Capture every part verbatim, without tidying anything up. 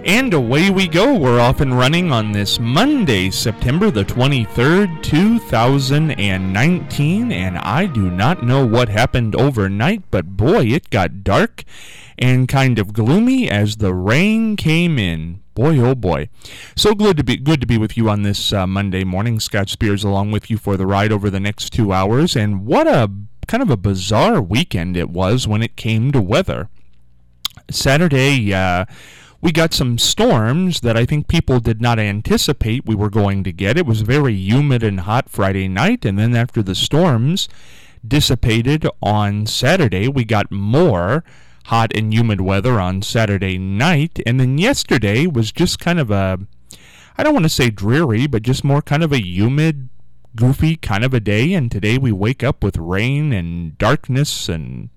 And away we go. We're off and running on this Monday, September the twenty-third, two thousand nineteen. And I do not know what happened overnight, but boy, it got dark and kind of gloomy as the rain came in. Boy, oh boy. So good to be good to be with you on this uh, Monday morning. Scott Spears along with you for the ride over the next two hours. And what a kind of a bizarre weekend it was when it came to weather. Saturday, uh, we got some storms that I think people did not anticipate we were going to get. It was very humid and hot Friday night, and then after the storms dissipated on Saturday, we got more hot and humid weather on Saturday night, and then yesterday was just kind of a, I don't want to say dreary, but just more kind of a humid, goofy kind of a day, and today we wake up with rain and darkness, and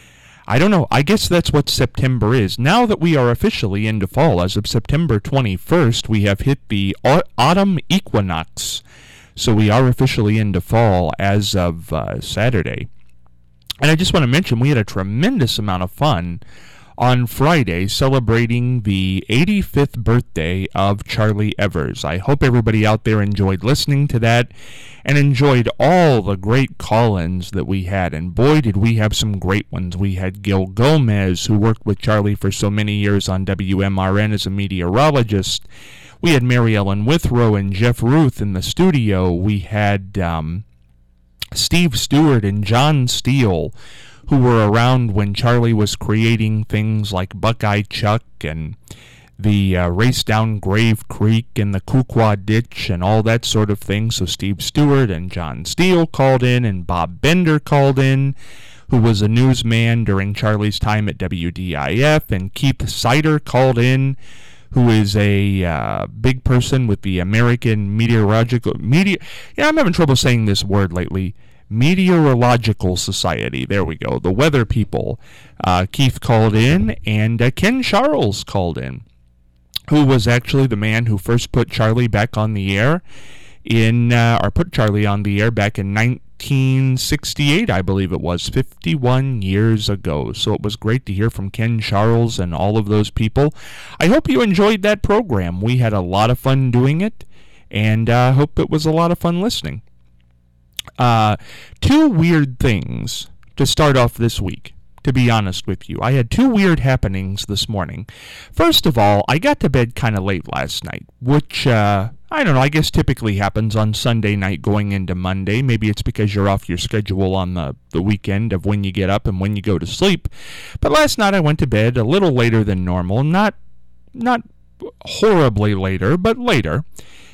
I don't know, I guess that's what September is. Now that we are officially into fall, as of September twenty-first, we have hit the autumn equinox, so we are officially into fall as of uh, Saturday. And I just want to mention, we had a tremendous amount of fun on Friday celebrating the eighty-fifth birthday of Charlie Evers. I hope everybody out there enjoyed listening to that and enjoyed all the great call-ins that we had. And boy, did we have some great ones. We had Gil Gomez, who worked with Charlie for so many years on W M R N as a meteorologist. We had Mary Ellen Withrow and Jeff Ruth in the studio. We had um, Steve Stewart and John Steele, who were around when Charlie was creating things like Buckeye Chuck and the uh, Race Down Grave Creek and the Kukwa Ditch and all that sort of thing. So Steve Stewart and John Steele called in, and Bob Bender called in, who was a newsman during Charlie's time at W D I F, and Keith Sider called in, who is a uh, big person with the American Meteorological... Meteor, yeah, I'm having trouble saying this word lately. Meteorological Society. There we go. The weather people. Uh, Keith called in, and uh, Ken Charles called in, who was actually the man who first put Charlie back on the air in, uh, or put Charlie on the air back in nineteen sixty-eight, I believe it was, fifty-one years ago. So it was great to hear from Ken Charles and all of those people. I hope you enjoyed that program. We had a lot of fun doing it, and I uh, hope it was a lot of fun listening. Uh, two weird things to start off this week, to be honest with you. I had two weird happenings this morning. First of all, I got to bed kind of late last night, which, uh, I don't know, I guess typically happens on Sunday night going into Monday. Maybe it's because you're off your schedule on the, the weekend of when you get up and when you go to sleep. But last night I went to bed a little later than normal, not, not horribly later, but later.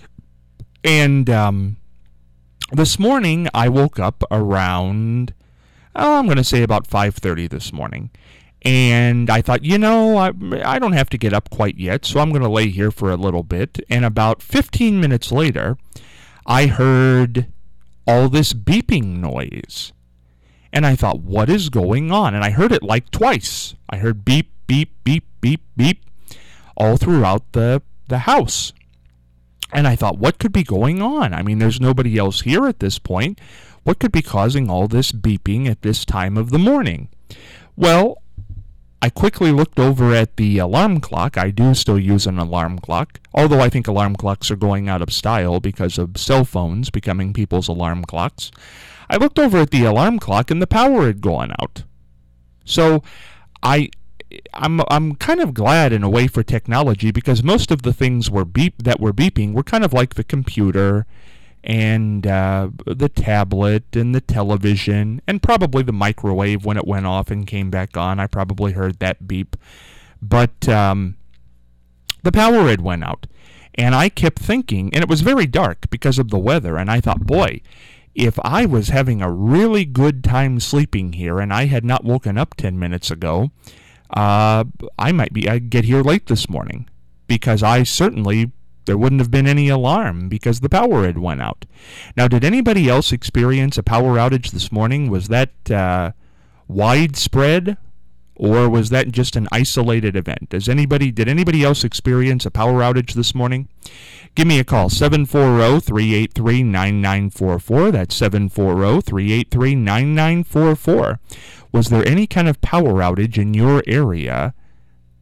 And, um... This morning, I woke up around, oh, I'm going to say about five thirty this morning, and I thought, you know, I, I don't have to get up quite yet, so I'm going to lay here for a little bit, and about fifteen minutes later, I heard all this beeping noise, and I thought, what is going on? And I heard it like twice. I heard beep, beep, beep, beep, beep, all throughout the, the house. And I thought, what could be going on? I mean, there's nobody else here at this point. What could be causing all this beeping at this time of the morning? Well, I quickly looked over at the alarm clock. I do still use an alarm clock, although I think alarm clocks are going out of style because of cell phones becoming people's alarm clocks. I looked over at the alarm clock, and the power had gone out. So I... I'm I'm kind of glad in a way for technology, because most of the things were beep that were beeping were kind of like the computer and uh, the tablet and the television and probably the microwave when it went off and came back on. I probably heard that beep. But um, the power had went out, and I kept thinking, and it was very dark because of the weather, and I thought, boy, if I was having a really good time sleeping here and I had not woken up ten minutes ago, Uh, I might be, I'd get here late this morning, because I certainly, there wouldn't have been any alarm because the power had went out. Now, did anybody else experience a power outage this morning? Was that uh, widespread, or was that just an isolated event? Does anybody, did anybody else experience a power outage this morning? Give me a call, seven four zero, three eight three, nine nine four four. That's seven four zero, three eight three, nine nine four four. Was there any kind of power outage in your area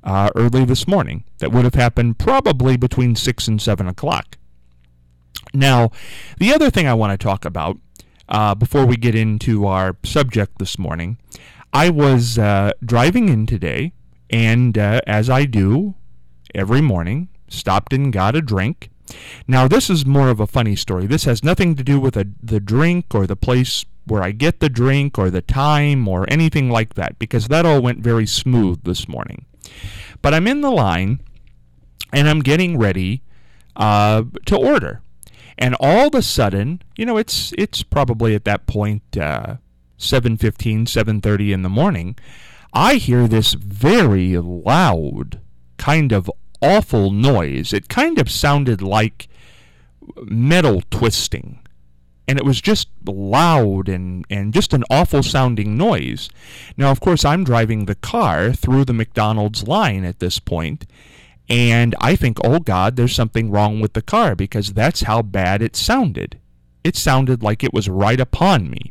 uh, early this morning. That would have happened probably between six and seven o'clock. Now, the other thing I want to talk about uh, before we get into our subject this morning, I was uh, driving in today, and uh, as I do every morning, stopped and got a drink. Now, this is more of a funny story. This has nothing to do with a, the drink or the place where I get the drink or the time or anything like that, because that all went very smooth this morning. But I'm in the line, and I'm getting ready uh, to order. And all of a sudden, you know, it's it's probably at that point uh, seven fifteen, seven thirty in the morning, I hear this very loud, kind of awful noise. It kind of sounded like metal twisting. And it was just loud and, and just an awful sounding noise. Now, of course, I'm driving the car through the McDonald's line at this point, and I think, oh God, there's something wrong with the car, because that's how bad it sounded. It sounded like it was right upon me.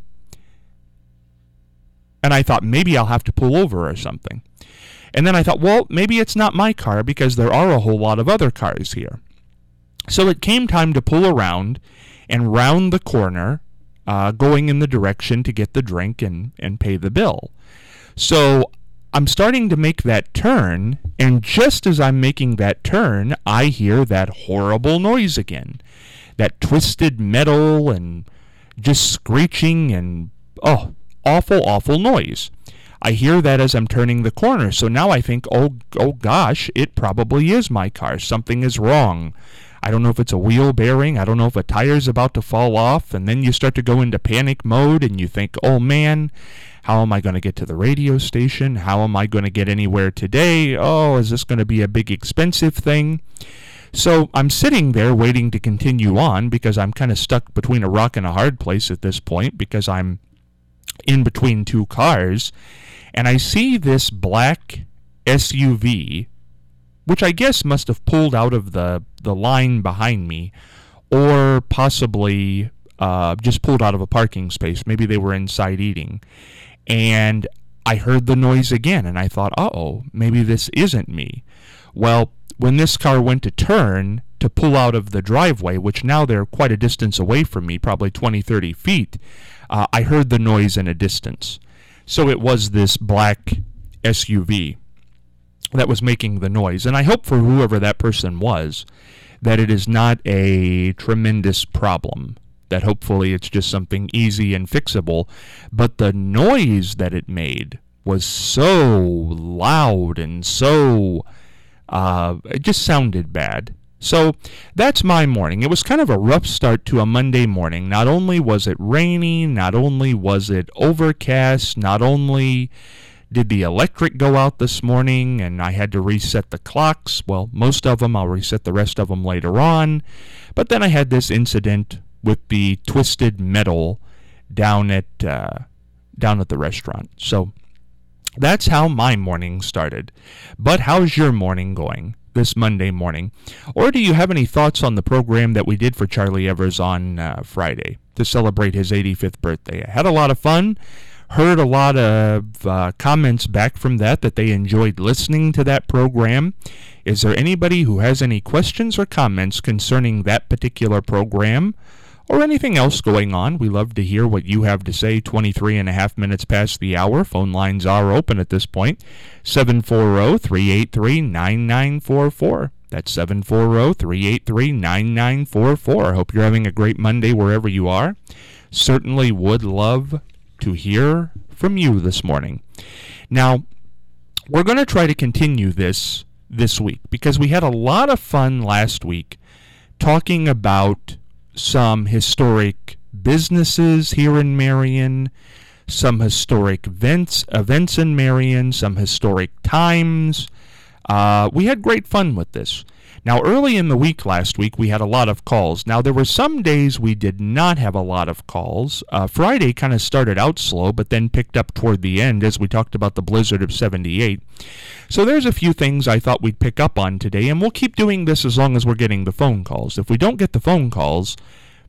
And I thought, maybe I'll have to pull over or something. And then I thought, well, maybe it's not my car, because there are a whole lot of other cars here. So it came time to pull around and round the corner, uh, going in the direction to get the drink and, and pay the bill. So I'm starting to make that turn, and just as I'm making that turn, I hear that horrible noise again. That twisted metal and just screeching and, oh, awful, awful noise. I hear that as I'm turning the corner, so now I think, oh, oh gosh, it probably is my car. Something is wrong. I don't know if it's a wheel bearing. I don't know if a tire's about to fall off. And then you start to go into panic mode, and you think, oh man, how am I going to get to the radio station? How am I going to get anywhere today? Oh, is this going to be a big expensive thing? So I'm sitting there waiting to continue on, because I'm kind of stuck between a rock and a hard place at this point, because I'm in between two cars. And I see this black S U V, which I guess must have pulled out of the, the line behind me, or possibly uh, just pulled out of a parking space. Maybe they were inside eating. And I heard the noise again, and I thought, uh-oh, maybe this isn't me. Well, when this car went to turn to pull out of the driveway, which now they're quite a distance away from me, probably twenty, thirty feet, uh, I heard the noise in a distance. So it was this black S U V that was making the noise. And I hope for whoever that person was that it is not a tremendous problem, that hopefully it's just something easy and fixable. But the noise that it made was so loud and so, uh, it just sounded bad. So that's my morning. It was kind of a rough start to a Monday morning. Not only was it rainy, not only was it overcast, not only did the electric go out this morning and I had to reset the clocks. Well, most of them, I'll reset the rest of them later on. But then I had this incident with the twisted metal down at uh, down at the restaurant. So that's how my morning started. But how's your morning going this Monday morning? Or do you have any thoughts on the program that we did for Charlie Evers on uh, Friday to celebrate his eighty-fifth birthday? I had a lot of fun. Heard a lot of uh, comments back from that, that they enjoyed listening to that program. Is there anybody who has any questions or comments concerning that particular program or anything else going on? We love to hear what you have to say. twenty-three and a half minutes past the hour. Phone lines are open at this point. seven four zero, three eight three, nine nine four four. That's seven four zero, three eight three, nine nine four four. I hope you're having a great Monday wherever you are. Certainly would love to hear from you this morning. Now, we're going to try to continue this this week because we had a lot of fun last week talking about some historic businesses here in Marion, some historic events, events in Marion, some historic times. Uh, we had great fun with this. Now, early in the week last week, we had a lot of calls. Now, there were some days we did not have a lot of calls. Uh, Friday kind of started out slow, but then picked up toward the end as we talked about the blizzard of seventy-eight. So there's a few things I thought we'd pick up on today, and we'll keep doing this as long as we're getting the phone calls. If we don't get the phone calls,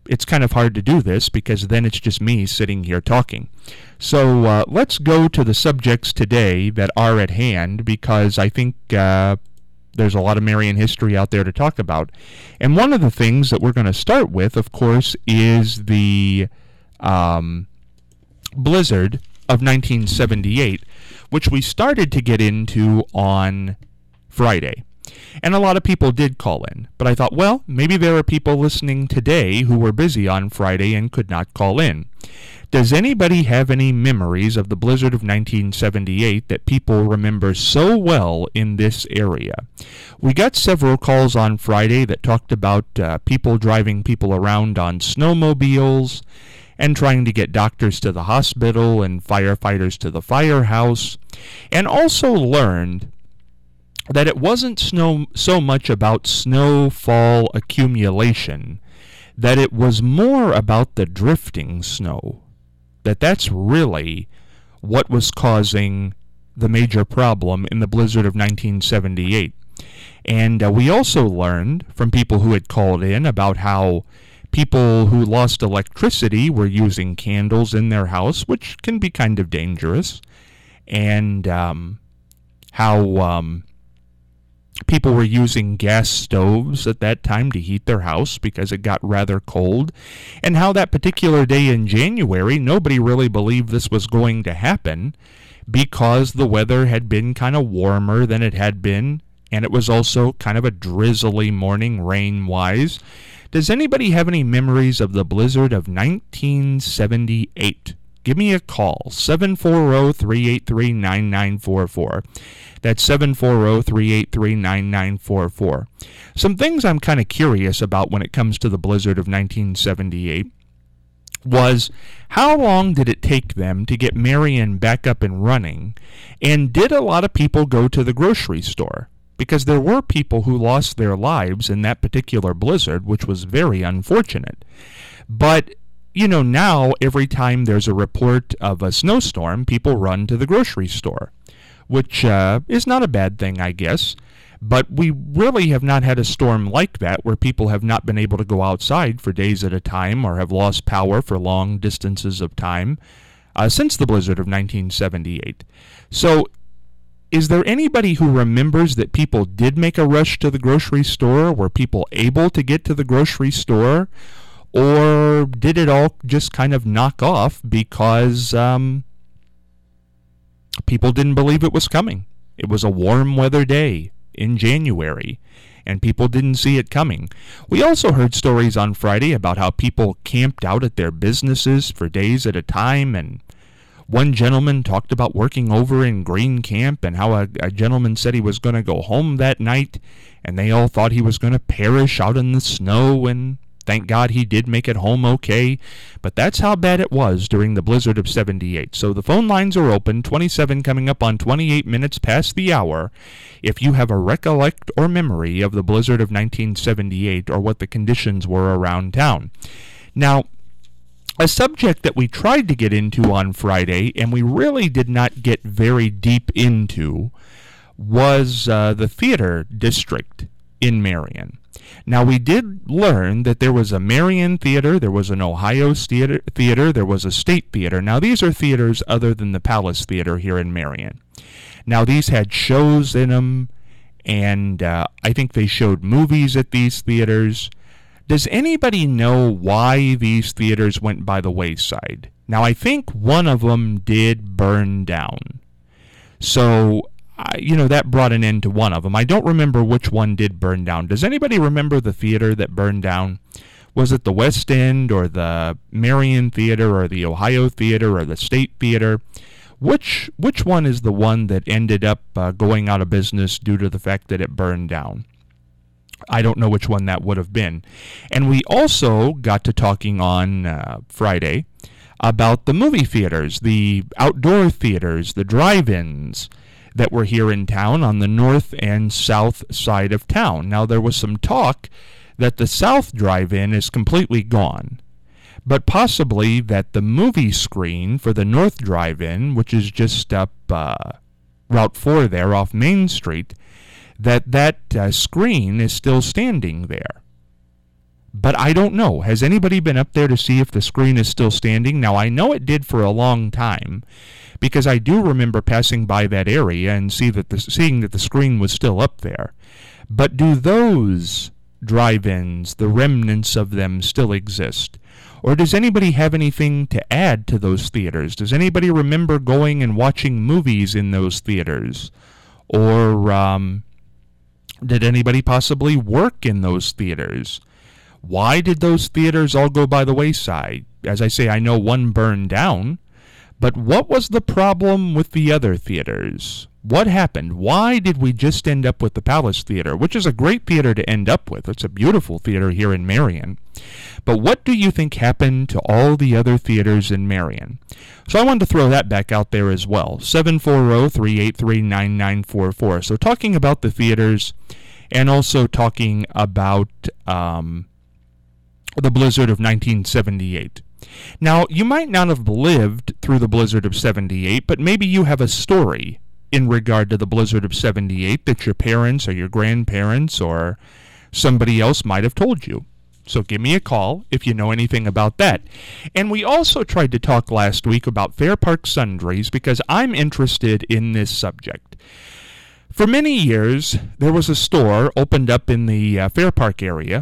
it's kind of hard to do this because then it's just me sitting here talking. So uh, let's go to the subjects today that are at hand, because I think uh, there's a lot of Marion history out there to talk about. And one of the things that we're going to start with, of course, is the um, blizzard of nineteen seventy-eight, which we started to get into on Friday. And a lot of people did call in, but I thought, well, maybe there are people listening today who were busy on Friday and could not call in. Does anybody have any memories of the blizzard of nineteen seventy-eight that people remember so well in this area? We got several calls on Friday that talked about uh, people driving people around on snowmobiles and trying to get doctors to the hospital and firefighters to the firehouse, and also learned that it wasn't snow so much about snowfall accumulation, that it was more about the drifting snow, that that's really what was causing the major problem in the blizzard of nineteen seventy-eight. And uh, we also learned from people who had called in about how people who lost electricity were using candles in their house, which can be kind of dangerous, and um, how um, people were using gas stoves at that time to heat their house because it got rather cold, and how that particular day in January, nobody really believed this was going to happen because the weather had been kind of warmer than it had been, and it was also kind of a drizzly morning rain-wise. Does anybody have any memories of the blizzard of nineteen seventy-eight? Give me a call, seven four zero, three eight three, nine nine four four. That's seven four zero, three eight three, nine nine four four. Some things I'm kind of curious about when it comes to the blizzard of nineteen seventy-eight was, how long did it take them to get Marion back up and running, and did a lot of people go to the grocery store? Because there were people who lost their lives in that particular blizzard, which was very unfortunate. But you know, now every time there's a report of a snowstorm, people run to the grocery store, which uh, is not a bad thing, I guess. But we really have not had a storm like that where people have not been able to go outside for days at a time or have lost power for long distances of time uh, since the blizzard of nineteen seventy-eight. So is there anybody who remembers that people did make a rush to the grocery store? Were people able to get to the grocery store? Or did it all just kind of knock off because um, people didn't believe it was coming? It was a warm weather day in January, and people didn't see it coming. We also heard stories on Friday about how people camped out at their businesses for days at a time, and one gentleman talked about working over in Green Camp and how a, a gentleman said he was going to go home that night, and they all thought he was going to perish out in the snow, and thank God he did make it home okay, but that's how bad it was during the blizzard of seventy-eight. So the phone lines are open, twenty-seven coming up on twenty-eight minutes past the hour. If you have a recollect or memory of the blizzard of nineteen seventy-eight or what the conditions were around town. Now, a subject that we tried to get into on Friday, and we really did not get very deep into, was uh, the theater district in Marion. Now, we did learn that there was a Marion theater, there was an Ohio theater, theater, there was a state theater. Now, these are theaters other than the Palace Theater here in Marion. Now, these had shows in them, and uh, I think they showed movies at these theaters. Does anybody know why these theaters went by the wayside? Now, I think one of them did burn down. So, I, you know, that brought an end to one of them. I don't remember which one did burn down. Does anybody remember the theater that burned down? Was it the West End or the Marion Theater or the Ohio Theater or the State Theater? Which which one is the one that ended up uh, going out of business due to the fact that it burned down? I don't know which one that would have been. And we also got to talking on uh, Friday about the movie theaters, the outdoor theaters, the drive-ins that were here in town on the north and south side of town. Now, there was some talk that the South Drive-In is completely gone, but possibly that the movie screen for the North Drive-In, which is just up uh, Route four there off Main Street, that that uh, screen is still standing there. But I don't know. Has anybody been up there to see if the screen is still standing? Now, I know it did for a long time, because I do remember passing by that area and see that the, seeing that the screen was still up there. But do those drive-ins, the remnants of them, still exist? Or does anybody have anything to add to those theaters? Does anybody remember going and watching movies in those theaters? Or um, did anybody possibly work in those theaters? Why did those theaters all go by the wayside? As I say, I know one burned down, but what was the problem with the other theaters? What happened? Why did we just end up with the Palace Theater, which is a great theater to end up with? It's a beautiful theater here in Marion. But what do you think happened to all the other theaters in Marion? So I wanted to throw that back out there as well. seven four zero, three eight three, nine nine four four. So talking about the theaters and also talking about um, the blizzard of nineteen seventy-eight. Now, you might not have lived through the blizzard of seventy-eight, but maybe you have a story in regard to the blizzard of seventy-eight that your parents or your grandparents or somebody else might have told you. So give me a call if you know anything about that. And we also tried to talk last week about Fair Park Sundries because I'm interested in this subject. For many years, there was a store opened up in the uh, Fair Park area.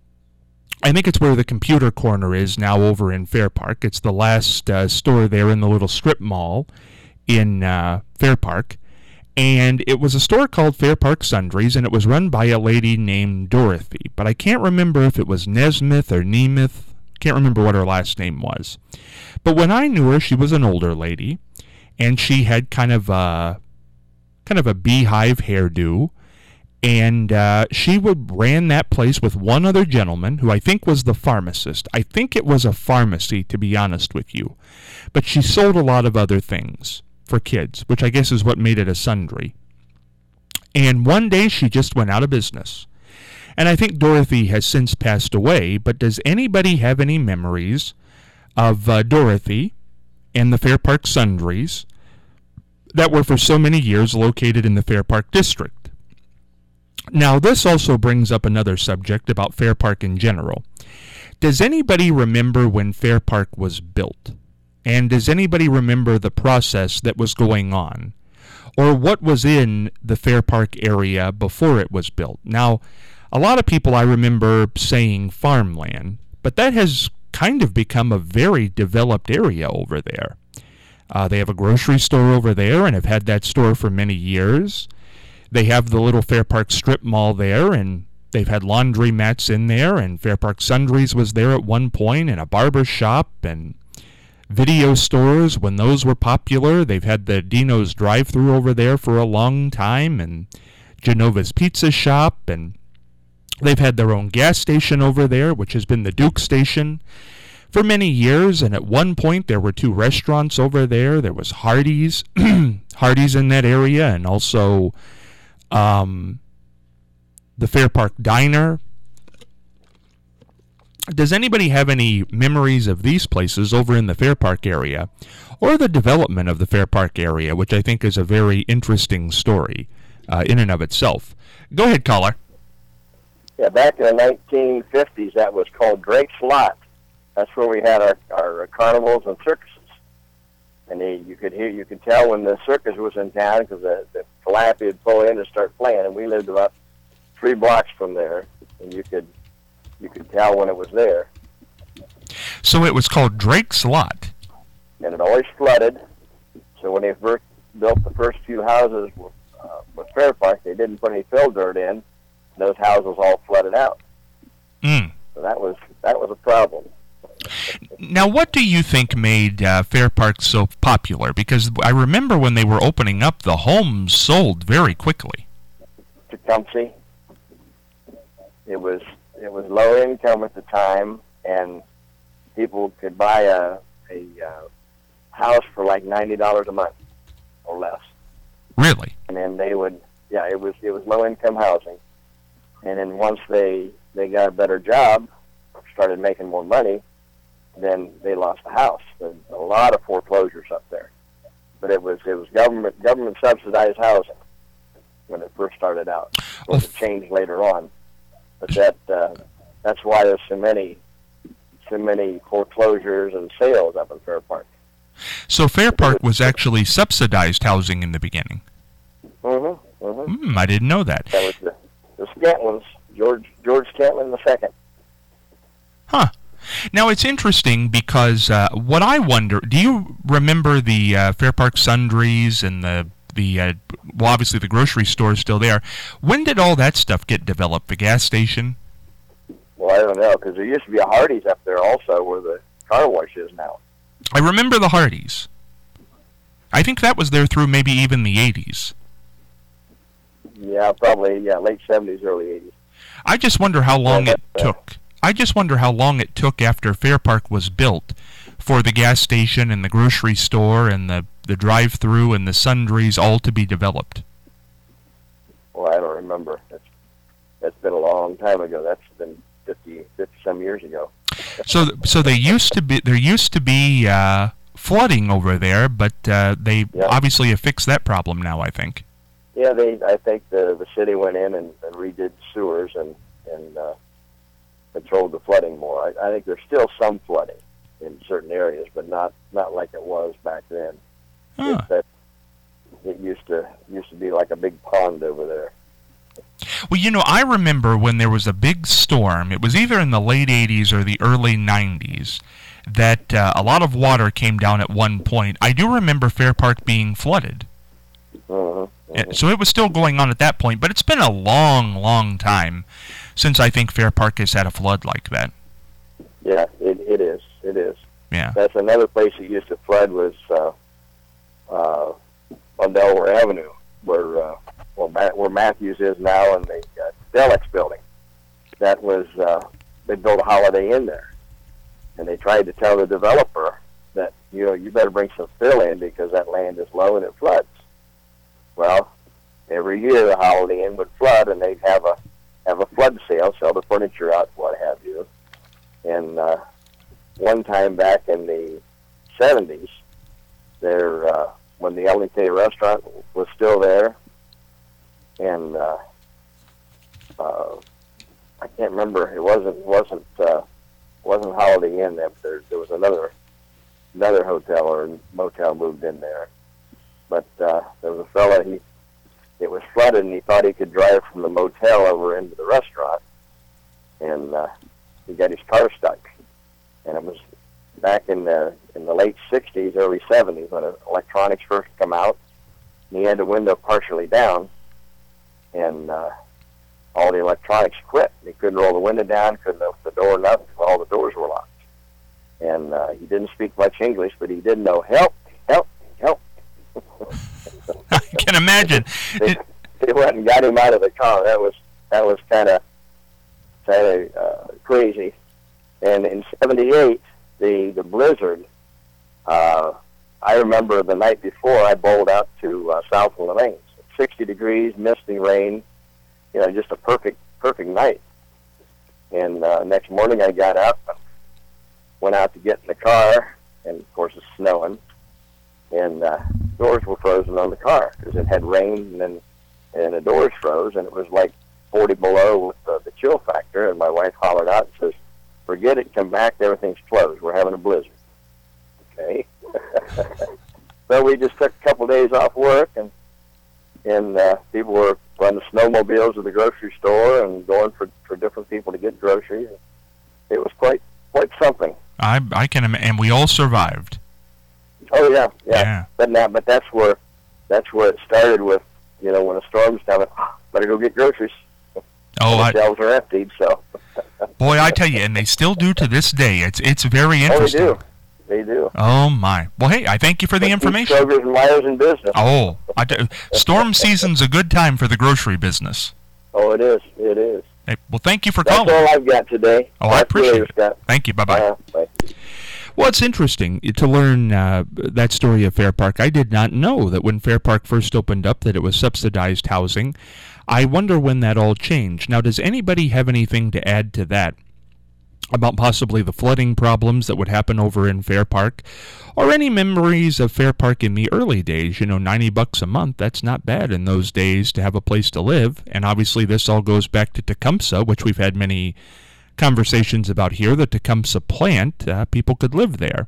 I think it's where the Computer Corner is now over in Fair Park. It's the last uh, store there in the little strip mall in uh, Fair Park. And it was a store called Fair Park Sundries, and it was run by a lady named Dorothy. But I can't remember if it was Nesmith or Nemeth. Can't remember what her last name was. But when I knew her, she was an older lady, and she had kind of a, kind of a beehive hairdo. And uh, she would ran that place with one other gentleman, who I think was the pharmacist. I think it was a pharmacy, to be honest with you. But she sold a lot of other things for kids, which I guess is what made it a sundry. And one day she just went out of business. And I think Dorothy has since passed away, but does anybody have any memories of uh, Dorothy and the Fair Park Sundries that were for so many years located in the Fair Park District? Now, this also brings up another subject about Fair Park in general. Does anybody remember when Fair Park was built? And does anybody remember the process that was going on? Or what was in the Fair Park area before it was built? Now, a lot of people I remember saying farmland, but that has kind of become a very developed area over there. Uh, they have a grocery store over there and have had that store for many years. They have the little Fair Park strip mall there, and they've had laundry mats in there, and Fair Park Sundries was there at one point, and a barber shop, and video stores when those were popular. They've had the Dino's drive-thru over there for a long time, and Genova's Pizza Shop, and they've had their own gas station over there, which has been the Duke Station for many years. And at one point there were two restaurants over there. There was Hardee's, Hardee's in that area, and also um, the Fair Park Diner. Does anybody have any memories of these places over in the Fair Park area, or the development of the Fair Park area, which I think is a very interesting story uh, in and of itself? Go ahead, caller. Yeah, back in the nineteen fifties, that was called Drake's Lot. That's where we had our, our carnivals and circuses. And they, you could hear, you could tell when the circus was in town because the, the Calliope would pull in and start playing. And we lived about three blocks from there, and you could you could tell when it was there. So it was called Drake's Lot. And it always flooded. So when they first built the first few houses with, uh, with Fair Park, they didn't put any fill dirt in. Those houses all flooded out. Mm. So that was that was a problem. Now, what do you think made uh, Fair Park so popular? Because I remember when they were opening up, the homes sold very quickly. Tecumseh. It was it was low income at the time, and people could buy a a uh, house for like ninety dollars a month or less. Really? And then they would, yeah, it was it was low income housing. And then once they they got a better job, started making more money, then they lost the house. There's a lot of foreclosures up there, but it was it was government government subsidized housing when it first started out. It was changed later on, but that uh, that's why there's so many, so many foreclosures and sales up in Fair Park. So Fair Park was actually subsidized housing in the beginning. Mm-hmm. Mm-hmm. Mm, I didn't know that. That was the, the Scantlins, George George Scantlin the second. Huh. Now, it's interesting because uh, what I wonder, do you remember the uh, Fair Park Sundries and the, the uh, well, obviously the grocery store is still there. When did all that stuff get developed, the gas station? Well, I don't know, because there used to be a Hardee's up there also where the car wash is now. I remember the Hardee's. I think that was there through maybe even the eighties. Yeah, probably, yeah, late seventies, early eighties. I just wonder how long Yeah, it that's, uh, took. I just wonder how long it took after Fair Park was built for the gas station and the grocery store and the, the drive-through and the sundries all to be developed. Well, I don't remember. That's, that's been a long time ago. That's been fifty, fifty some years ago. So, so they used to be there used to be uh, flooding over there, but uh, they Yeah. obviously have fixed that problem now, I think. Yeah, they. I think the the city went in and, and redid sewers and and uh, controlled the flooding more. I, I think there's still some flooding in certain areas, but not not like it was back then. Huh. It, that, it used to used to be like a big pond over there. Well, you know, I remember when there was a big storm, it was either in the late eighties or the early nineties, that uh, a lot of water came down at one point. I do remember Fair Park being flooded. Mm-hmm. Uh, So it was still going on at that point, but it's been a long, long time since I think Fair Park has had a flood like that. Yeah, it, it is. It is. Yeah. That's another place that used to flood was uh, uh, on Delaware Avenue, where uh, well, Ma- where Matthews is now, and the uh, Delex building. That was uh, they built a Holiday Inn there, and they tried to tell the developer that you know you better bring some fill in because that land is low and it floods. Well, every year the Holiday Inn would flood, and they'd have a have a flood sale, sell the furniture out, what have you. And uh, one time back in the seventies, there uh, when the L and K restaurant was still there, and uh, uh, I can't remember. It wasn't wasn't uh, wasn't Holiday Inn. There, there there was another another hotel or motel moved in there, but uh, there was a fella. He it was flooded, and he thought he could drive from the motel over into the restaurant, and uh, he got his car stuck. And it was back in the in the late sixties, early seventies when electronics first come out. And he had the window partially down, and uh, all the electronics quit. He couldn't roll the window down, couldn't open the door enough. All the doors were locked. And uh, he didn't speak much English, but he did know help, help, help. I can imagine. they, It, they went and got him out of the car. That was that was kind of kind of uh, crazy. And in seventy-eight, the the blizzard. Uh, I remember the night before I bowled out to uh, South Lemaine. sixty degrees, misty rain. You know, just a perfect perfect night. And uh, next morning I got up, went out to get in the car, and of course it's snowing, and uh, doors were frozen on the car because it had rained, and then and the doors froze, and it was like forty below with uh, the chill factor. And my wife hollered out and says, "Forget it, come back, everything's closed. We're having a blizzard." Okay. So we just took a couple days off work, and and uh, people were running snowmobiles to the grocery store and going for, for different people to get groceries. It was quite quite something. I I can im- and we all survived. Oh yeah, yeah. Yeah. But now, but that's where that's where it started with. You know, when a storm's coming, better go get groceries. Oh, the I, shelves are emptied, so. boy, I tell you, and they still do to this day. It's it's very Oh, they interesting. do. They do. Oh my! Well, hey, I thank you for the Keep information. Kroger's and Myers in business. Oh, I do, storm season's a good time for the grocery business. Oh, it is. It is. Hey, well, thank you for That's calling. all I've got today. Oh, I Talk to you appreciate later, it. Scott. Thank you. Bye bye. Uh, bye. Well, it's interesting to learn uh, that story of Fair Park. I did not know that when Fair Park first opened up that it was subsidized housing. I wonder when that all changed. Now, does anybody have anything to add to that about possibly the flooding problems that would happen over in Fair Park, or any memories of Fair Park in the early days? You know, ninety bucks a month, that's not bad in those days to have a place to live. And obviously this all goes back to Tecumseh, which we've had many conversations about here that Tecumseh plant, uh, people could live there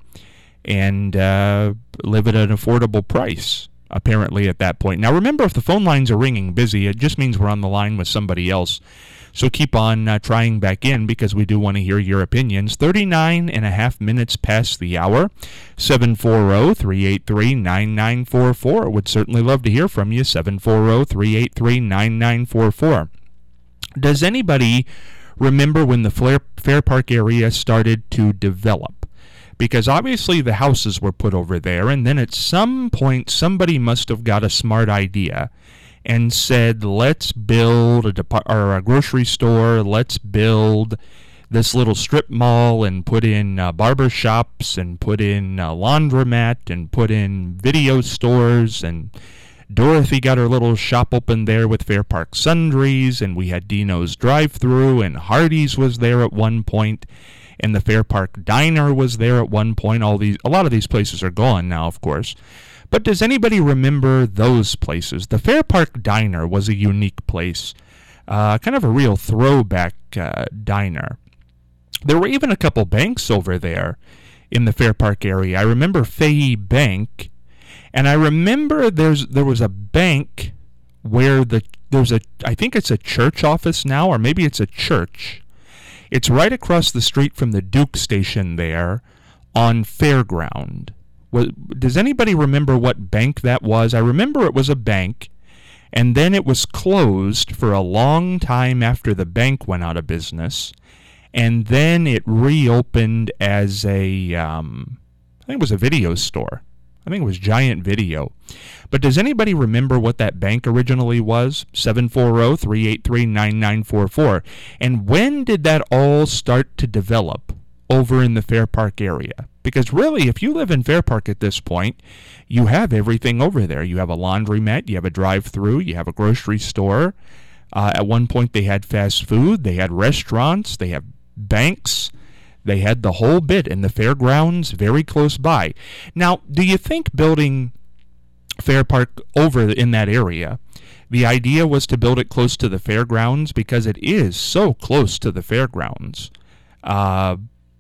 and uh, live at an affordable price, apparently, at that point. Now, remember, if the phone lines are ringing busy, it just means we're on the line with somebody else. So keep on uh, trying back in, because we do want to hear your opinions. thirty-nine and a half minutes past the hour. seven four zero, three eight three, nine nine four four. Would certainly love to hear from you. seven four zero, three eight three, nine nine four four. Does anybody remember when the Fair, Fair Park area started to develop? Because obviously the houses were put over there, and then at some point somebody must have got a smart idea and said, let's build a, dep- or a grocery store, let's build this little strip mall and put in uh, barber shops and put in a laundromat and put in video stores. And Dorothy got her little shop open there with Fair Park Sundries, and we had Dino's drive-thru, and Hardee's was there at one point, and the Fair Park Diner was there at one point. All these, a lot of these places are gone now, of course. But does anybody remember those places? The Fair Park Diner was a unique place, uh, kind of a real throwback uh, diner. There were even a couple banks over there in the Fair Park area. I remember Fahey Bank, and I remember there's there was a bank where the there's a I think it's a church office now, or maybe it's a church. It's right across the street from the Duke station there on Fairground. Does anybody remember what bank that was? I remember it was a bank, and then it was closed for a long time after the bank went out of business, and then it reopened as a, um, I think it was a video store. I think it was Giant Video. But does anybody remember what that bank originally was? seven four zero, three eight three, nine nine four four. And when did that all start to develop over in the Fair Park area? Because really, if you live in Fair Park at this point, you have everything over there. You have a laundromat, you have a drive-thru, you have a grocery store. Uh, at one point, they had fast food, they had restaurants, they have banks, they had the whole bit, and the fairgrounds very close by. Now, do you think building Fair Park over in that area, the idea was to build it close to the fairgrounds because it is so close to the fairgrounds? Uh...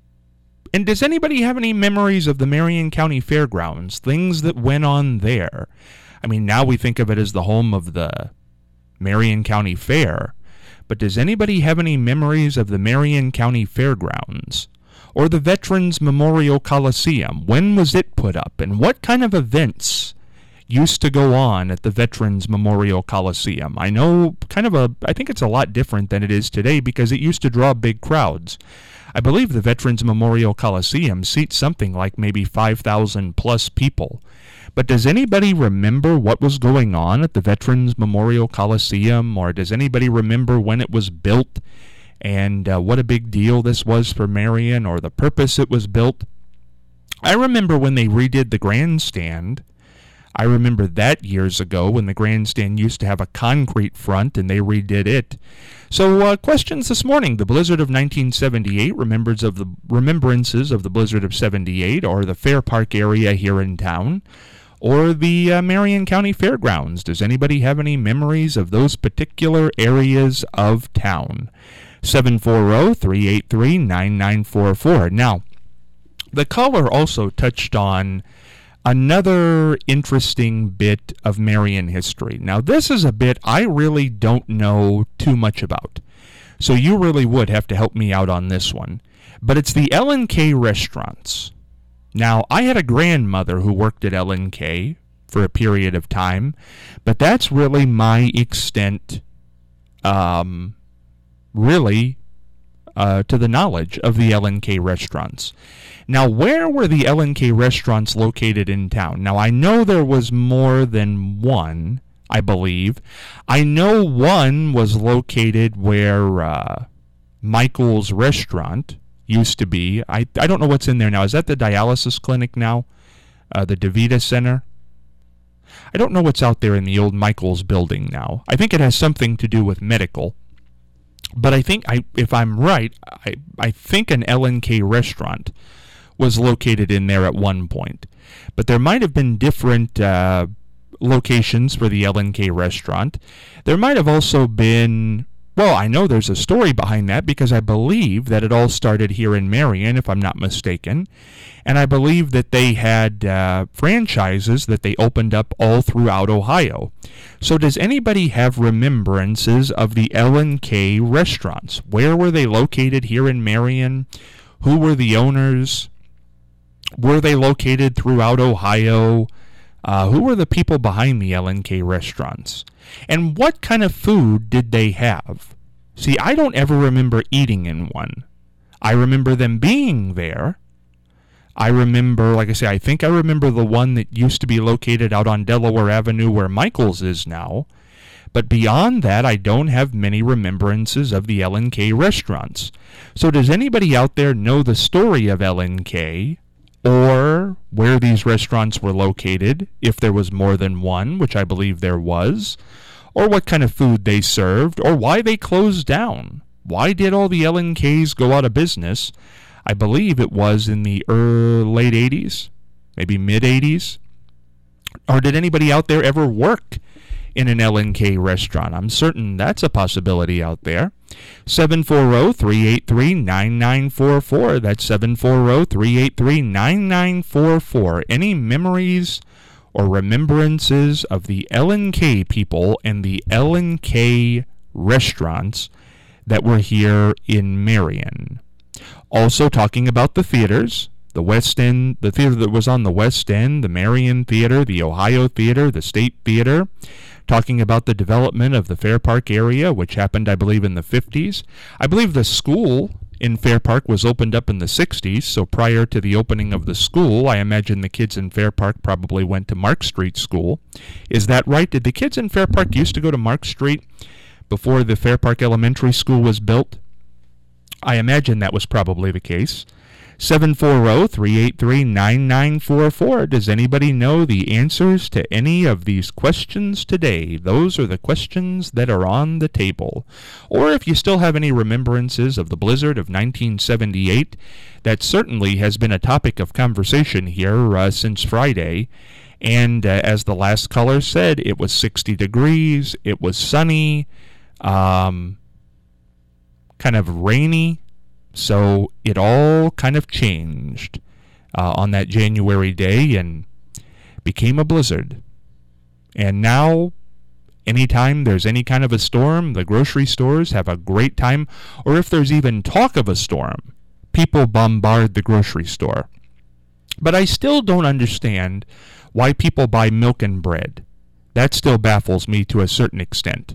And does anybody have any memories of the Marion County Fairgrounds, things that went on there? I mean, now we think of it as the home of the Marion County Fair, but does anybody have any memories of the Marion County Fairgrounds? Or the Veterans Memorial Coliseum? When was it put up? And what kind of events used to go on at the Veterans Memorial Coliseum? I know kind of a, I think it's a lot different than it is today because it used to draw big crowds. I believe the Veterans Memorial Coliseum seats something like maybe five thousand plus people. But does anybody remember what was going on at the Veterans Memorial Coliseum? Or does anybody remember when it was built and uh, what a big deal this was for Marion, or the purpose it was built? I remember when they redid the grandstand. I remember that years ago when the grandstand used to have a concrete front and they redid it. So uh, questions this morning. The blizzard of nineteen seventy-eight, remembers of the remembrances of the blizzard of seventy-eight, or the Fair Park area here in town, or the uh, Marion County Fairgrounds. Does anybody have any memories of those particular areas of town? seven four zero, three eight three, nine nine four four. Now, the caller also touched on another interesting bit of Marion history. Now, this is a bit I really don't know too much about, so you really would have to help me out on this one. But it's the L and K restaurants. Now, I had a grandmother who worked at L and K for a period of time, but that's really my extent, um, really, uh, to the knowledge of the L and K restaurants. Now, where were the L and K restaurants located in town? Now, I know there was more than one, I believe. I know one was located where uh, Michael's Restaurant used to be. I, I don't know what's in there now. Is that the dialysis clinic now? Uh, the DeVita Center? I don't know what's out there in the old Michael's building now. I think it has something to do with medical. But I think, I, if I'm right, I, I think an L and K restaurant was located in there at one point. But there might have been different uh, locations for the L and K restaurant. There might have also been Well, I know there's a story behind that because I believe that it all started here in Marion, if I'm not mistaken. And I believe that they had uh, franchises that they opened up all throughout Ohio. So does anybody have remembrances of the L and K restaurants? Where were they located here in Marion? Who were the owners? Were they located throughout Ohio? Uh, who were the people behind the L and K restaurants? And what kind of food did they have? See, I don't ever remember eating in one. I remember them being there. I remember, like I say, I think I remember the one that used to be located out on Delaware Avenue where Michael's is now. But beyond that, I don't have many remembrances of the L and K restaurants. So does anybody out there know the story of L and K? Or where these restaurants were located, if there was more than one, which I believe there was, or what kind of food they served, or why they closed down. Why did all the L and K's go out of business? I believe it was in the early, late eighties, maybe mid-eighties. Or did anybody out there ever work in an L and K restaurant? I'm certain that's a possibility out there. seven four zero, three eight three, nine nine four four. That's seven four zero, three eight three, nine nine four four. Any memories or remembrances of the L and K people and the L and K restaurants that were here in Marion? Also talking about the theaters, the West End, the theater that was on the West End, the Marion Theater, the Ohio Theater, the State Theater. Talking about the development of the Fair Park area, which happened, I believe, in the fifties. I believe the school in Fair Park was opened up in the sixties, so prior to the opening of the school, I imagine the kids in Fair Park probably went to Mark Street School. Is that right? Did the kids in Fair Park used to go to Mark Street before the Fair Park Elementary School was built? I imagine that was probably the case. seven four zero, three eight three, nine nine four four. Does anybody know the answers to any of these questions today? Those are the questions that are on the table. Or if you still have any remembrances of the blizzard of nineteen seventy-eight, that certainly has been a topic of conversation here uh, since Friday. And uh, as the last caller said, it was sixty degrees, it was sunny, um, kind of rainy. So it all kind of changed uh, on that January day and became a blizzard. And now, anytime there's any kind of a storm, the grocery stores have a great time. Or if there's even talk of a storm, people bombard the grocery store. But I still don't understand why people buy milk and bread. That still baffles me to a certain extent.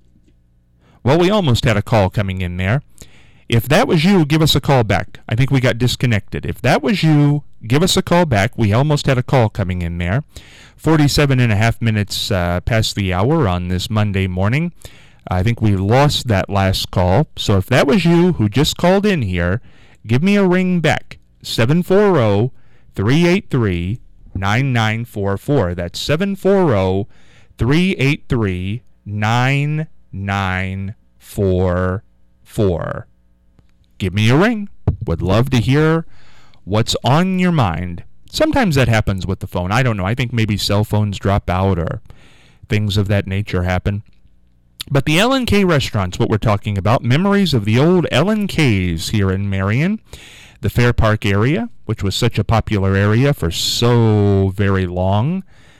Well, we almost had a call coming in there. If that was you, give us a call back. I think we got disconnected. If that was you, give us a call back. We almost had a call coming in there. forty-seven and a half minutes uh, past the hour on this Monday morning. I think we lost that last call. So if that was you who just called in here, give me a ring back. seven four zero, three eight three, nine nine four four. That's seven four zero, three eight three, nine nine four four. Give me a ring. Would love to hear what's on your mind. Sometimes that happens with the phone. I don't know. I think maybe cell phones drop out or things of that nature happen. But the L and K restaurants, what we're talking about, memories of the old L and K's here in Marion, the Fair Park area, which was such a popular area for so very long.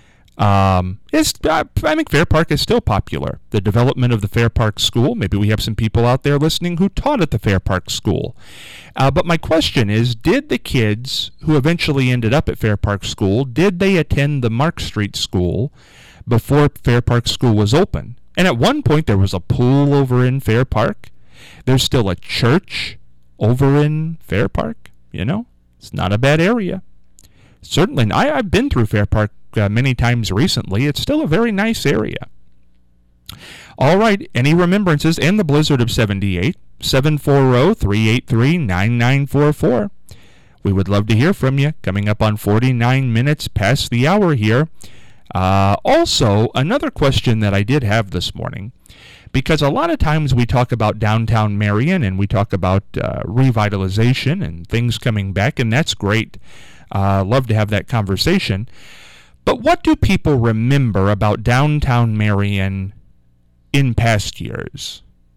Um, it's, uh, I think Fair Park is still popular. The development of the Fair Park School, maybe we have some people out there listening who taught at the Fair Park School. Uh, but my question is, did the kids who eventually ended up at Fair Park School, did they attend the Mark Street School before Fair Park School was open? And at one point there was a pool over in Fair Park. There's still a church over in Fair Park. You know, it's not a bad area. Certainly, I, I've been through Fair Park uh, many times recently. It's still a very nice area. All right, any remembrances and the blizzard of seventy-eight, seven four zero, three eight three, nine nine four four. We would love to hear from you. Coming up on forty-nine minutes past the hour here. Uh, also, another question that I did have this morning, because a lot of times we talk about downtown Marion and we talk about uh, revitalization and things coming back, and that's great. Uh, love to have that conversation. But what do people remember about downtown Marion in past years?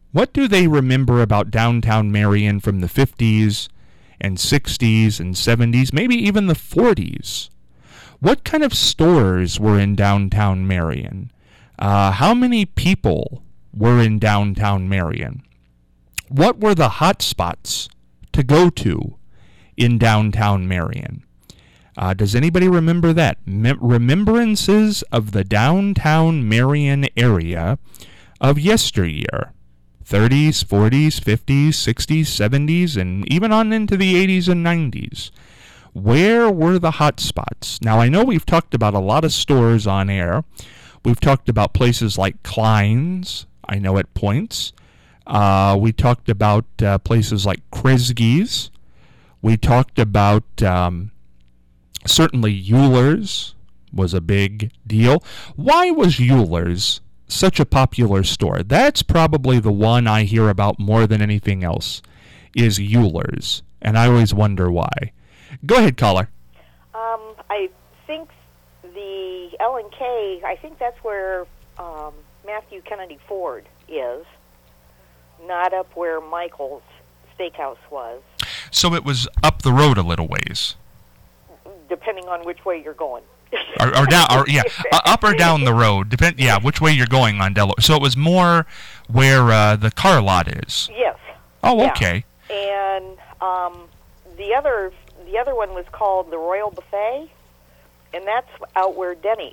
What do they remember about downtown Marion from the fifties and sixties and seventies, maybe even the forties? What kind of stores were in downtown Marion? Uh, how many people were in downtown Marion? What were the hot spots to go to in downtown Marion? Uh, does anybody remember that? Mem- remembrances of the downtown Marion area of yesteryear. thirties, forties, fifties, sixties, seventies, and even on into the eighties and nineties. Where were the hot spots? Now, I know we've talked about a lot of stores on air. We've talked about places like Klein's, I know at points. Uh, we talked about uh, places like Kresge's. We talked about, um, certainly, Euler's was a big deal. Why was Euler's such a popular store? That's probably the one I hear about more than anything else, is Euler's. And I always wonder why. Go ahead, caller. Um, I think the L and K, I think that's where um, Matthew Kennedy Ford is, not up where Michael's Steakhouse was. So it was up the road a little ways. Depending on which way you're going. or, or down, or yeah, uh, up or down the road. Depend, yeah, which way you're going on Delaware. So it was more where uh, the car lot is. Yes. Oh, yeah. okay. And um, the other, the other one was called the Royal Buffet, and that's out where Denny's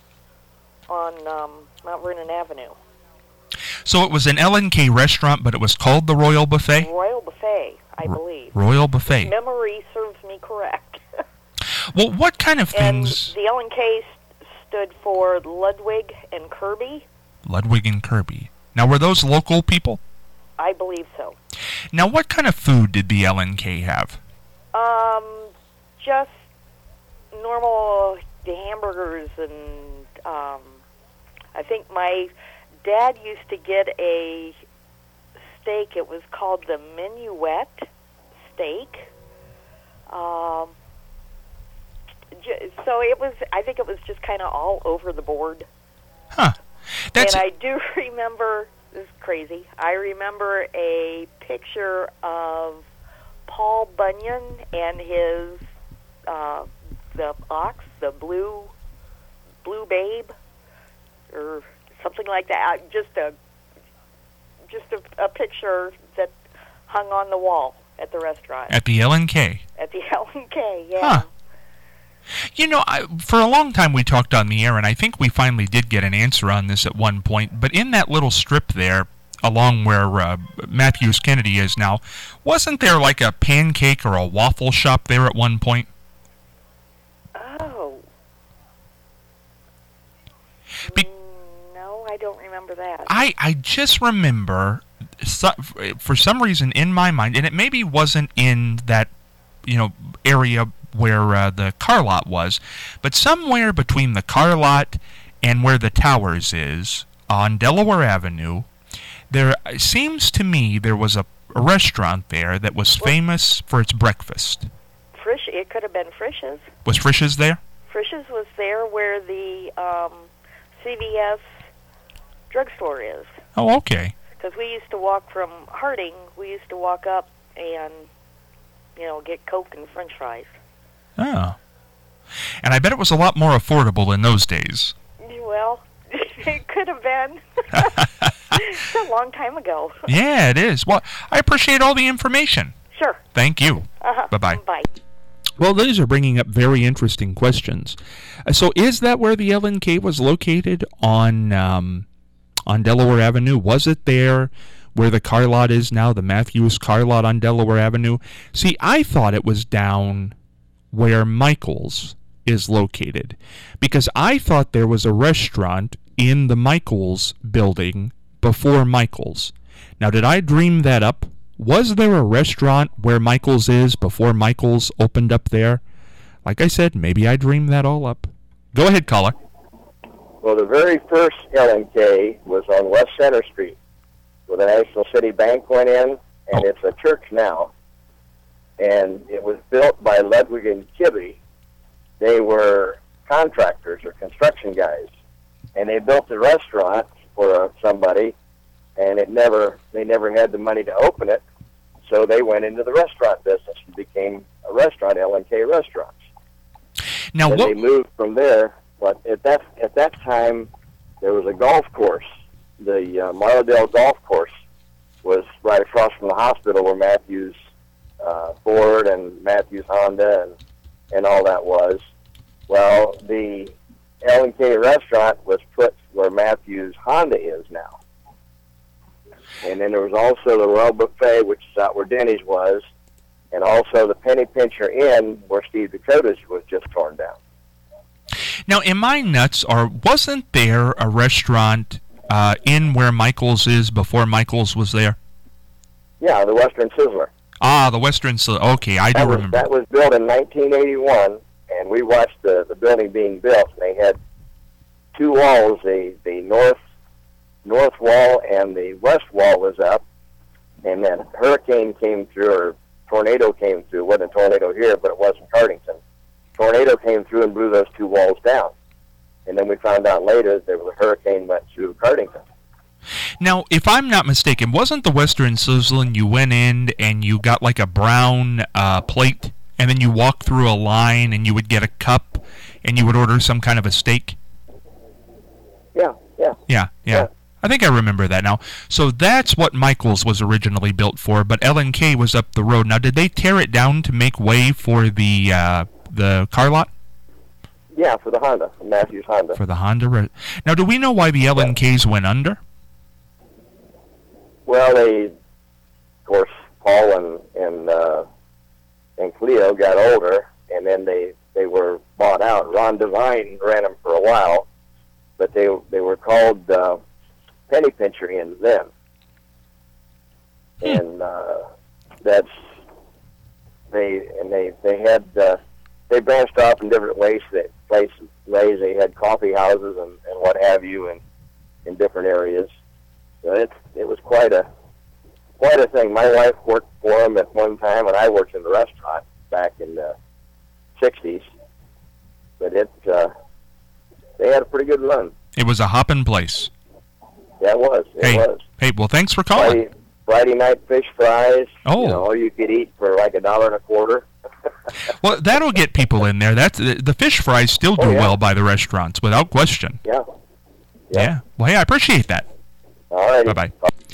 on um, Mount Vernon Avenue. So it was an L and K restaurant, but it was called the Royal Buffet? Royal Buffet, I R- believe. Royal Buffet. Memory serves me correct. Well, what kind of things? And the L and K st- stood for Ludwig and Kirby. Ludwig and Kirby. Now, were those local people? I believe so. Now, what kind of food did the L and K have? Um, just normal hamburgers and um, I think my dad used to get a steak. It was called the Minuet steak. Um, j- so it was. I think it was just kind of all over the board. Huh. That's and I do remember. This is crazy. I remember a picture of Paul Bunyan and his uh, the ox, the blue blue babe, or something like that. Just a just a, a picture that hung on the wall at the restaurant. At the L and K. At the L and K, yeah. Huh. You know, I, for a long time we talked on the air, and I think we finally did get an answer on this at one point, but in that little strip there, along where uh, Matthews Kennedy is now, wasn't there like a pancake or a waffle shop there at one point? Oh. Be- no, I don't remember that. I, I just remember, so, for some reason in my mind, and it maybe wasn't in that, you know, area where uh, the car lot was, but somewhere between the car lot and where the Towers is, on Delaware Avenue, there seems to me there was a, a restaurant there that was famous for its breakfast. Frisch, it could have been Frisch's. Was Frisch's there? Frisch's was there where the um, C V S drugstore is. Oh, okay. Because we used to walk from Harding, we used to walk up and, you know, get Coke and French fries. Oh. And I bet it was a lot more affordable in those days. Well, it could have been. It's a long time ago. Yeah, it is. Well, I appreciate all the information. Sure. Thank you. Uh-huh. Bye-bye. Bye. Well, these are bringing up very interesting questions. Uh, so is that where the L and K was located on um, on Delaware Avenue? Was it there where the car lot is now, the Matthews car lot on Delaware Avenue? See, I thought it was down where Michael's is located, because I thought there was a restaurant in the Michael's building before Michael's. Now, did I dream that up? Was there a restaurant where Michael's is before Michael's opened up there? Like I said, maybe I dreamed that all up. Go ahead, caller. Well, the very first L and K was on West Center Street, where the National City Bank went in, and Oh. it's a church now. And it was built by Ludwig and Kibbe. They were contractors or construction guys, and they built a restaurant for uh, somebody, and it never they never had the money to open it, so they went into the restaurant business and became a restaurant, L and K Restaurants. Now, and what? they moved from there. But at that at that time, there was a golf course. The uh, Marladale Golf Course was right across from the hospital where Matthews uh, Ford and Matthews Honda and and all that was. Well, the L and K Restaurant was put where Matthews Honda is now. And then there was also the Royal Buffet, which is out where Denny's was, and also the Penny Pincher Inn, where Steve Dakota's was just torn down. Now, am I nuts, or wasn't there a restaurant uh, in where Michael's is before Michael's was there? Yeah, the Western Sizzler. Ah, the Western Sizzler. Okay, I do that was, remember. That was built in nineteen eighty-one, and we watched the, the building being built. And they had two walls, the, the north north wall and the west wall was up, and then a hurricane came through, or tornado came through. It wasn't a tornado here, but it was in Cardington. Tornado came through and blew those two walls down. And then we found out later that there was a hurricane went through Cardington. Now, if I'm not mistaken, wasn't the Western Sizzlin' you went in and you got like a brown uh, plate, and then you walked through a line and you would get a cup and you would order some kind of a steak? Yeah, yeah. Yeah, yeah. yeah. I think I remember that now. So that's what Michael's was originally built for, but L and K was up the road. Now, did they tear it down to make way for the uh, the car lot? Yeah, for the Honda, for Matthews Honda. For the Honda. Re- now, do we know why the L and Ks went under? Well, they, of course, Paul and and uh, and Cleo got older, and then they they were bought out. Ron Devine ran them for a while, but they they were called uh, Penny Pincher Inns then, and uh, that's they and they they had uh, they branched off in different ways. That places ways they had coffee houses and, and what have you, and in different areas. So it it was quite a quite a thing. My wife worked for them at one time, and I worked in the restaurant back in the sixties. But it uh, they had a pretty good run. It was a hopping place. Yeah, it was. It hey, was. Hey, well, thanks for calling. Friday, Friday night fish fries. Oh. You know, you could eat for like a dollar and a quarter. Well, that'll get people in there. That's the fish fries still do oh, yeah. well by the restaurants, without question. Yeah. Yeah. yeah. Well, hey, I appreciate that. All right. Bye-bye.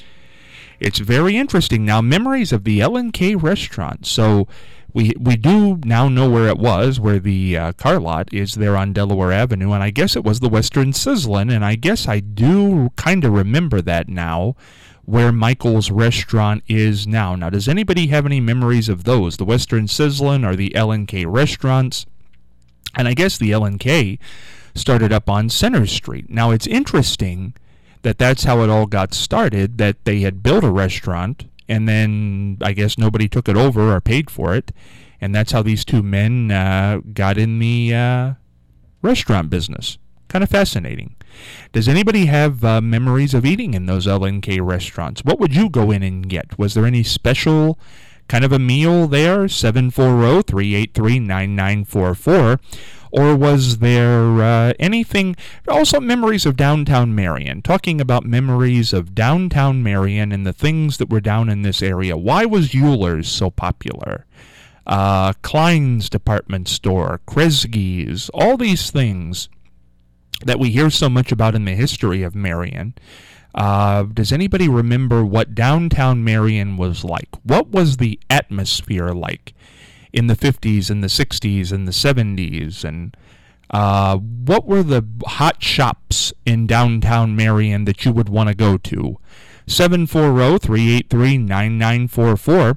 It's very interesting. Now, memories of the L and K restaurant. So we we do now know where it was, where the uh, car lot is there on Delaware Avenue, and I guess it was the Western Sizzlin', and I guess I do kind of remember that now, where Michael's restaurant is now. Now, does anybody have any memories of those, the Western Sizzlin' or the L and K restaurants? And I guess the L and K started up on Center Street. Now, it's interesting that that's how it all got started, that they had built a restaurant, and then I guess nobody took it over or paid for it, and that's how these two men uh, got in the uh, restaurant business. Kind of fascinating. Does anybody have uh, memories of eating in those L and K restaurants? What would you go in and get? Was there any special kind of a meal there? seven four zero, three eight three, nine nine four four. Or was there uh, anything, also memories of downtown Marion, talking about memories of downtown Marion and the things that were down in this area. Why was Euler's so popular? Uh, Klein's department store, Kresge's, all these things that we hear so much about in the history of Marion. Uh, does anybody remember what downtown Marion was like? What was the atmosphere like in the fifties and the sixties and the seventies? And uh, what were the hot shops in downtown Marion that you would want to go to? seven four zero, three eight three, nine nine four four.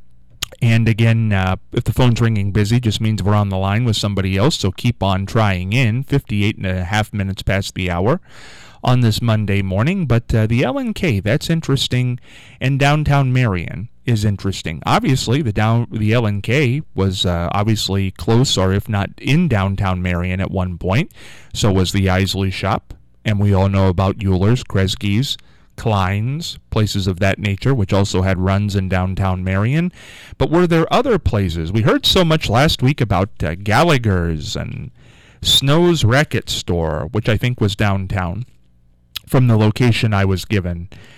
And again, uh, if the phone's ringing busy, just means we're on the line with somebody else, so keep on trying in. fifty-eight and a half minutes past the hour on this Monday morning. But uh, the L and K, that's interesting, and downtown Marion is interesting. Obviously, the down the L and K was uh, obviously close, or if not in downtown Marion at one point. So was the Isley shop, and we all know about Euler's, Kresge's, Klein's, places of that nature, which also had runs in downtown Marion. But were there other places? We heard so much last week about uh, Gallagher's and Snow's Racket Store, which I think was downtown, from the location I was given.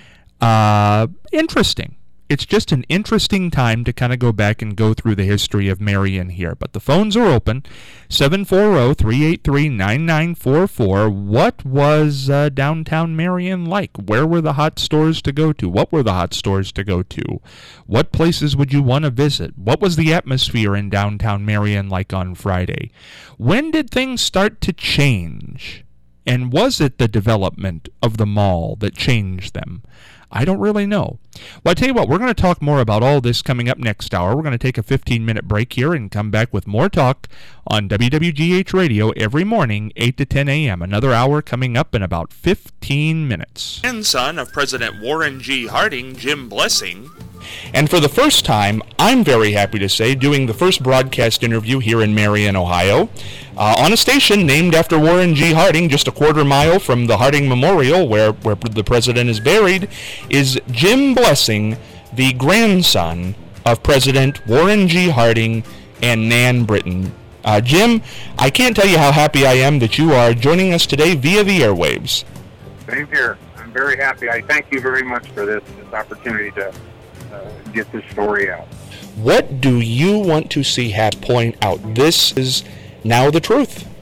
Uh, interesting. It's just an interesting time to kind of go back and go through the history of Marion here. But the phones are open, seven four zero, three eight three, nine nine four four. What was uh, downtown Marion like? Where were the hot stores to go to? What were the hot stores to go to? What places would you want to visit? What was the atmosphere in downtown Marion like on Friday? When did things start to change? And was it the development of the mall that changed them? I don't really know. Well, I tell you what, we're going to talk more about all this coming up next hour. We're going to take a fifteen-minute break here and come back with more talk on W W G H Radio every morning, eight to ten a.m. Another hour coming up in about fifteen minutes. Grandson of President Warren G. Harding, Jim Blessing. And for the first time, I'm very happy to say, doing the first broadcast interview here in Marion, Ohio, uh, on a station named after Warren G. Harding, just a quarter mile from the Harding Memorial, where, where the president is buried, is Jim Blessing, the grandson of President Warren G. Harding and Nan Britton. Uh, Jim, I can't tell you how happy I am that you are joining us today via the airwaves. Same here. I'm very happy. I thank you very much for this, this opportunity to uh, get this story out. What do you want to see Hat point out? This is now the truth.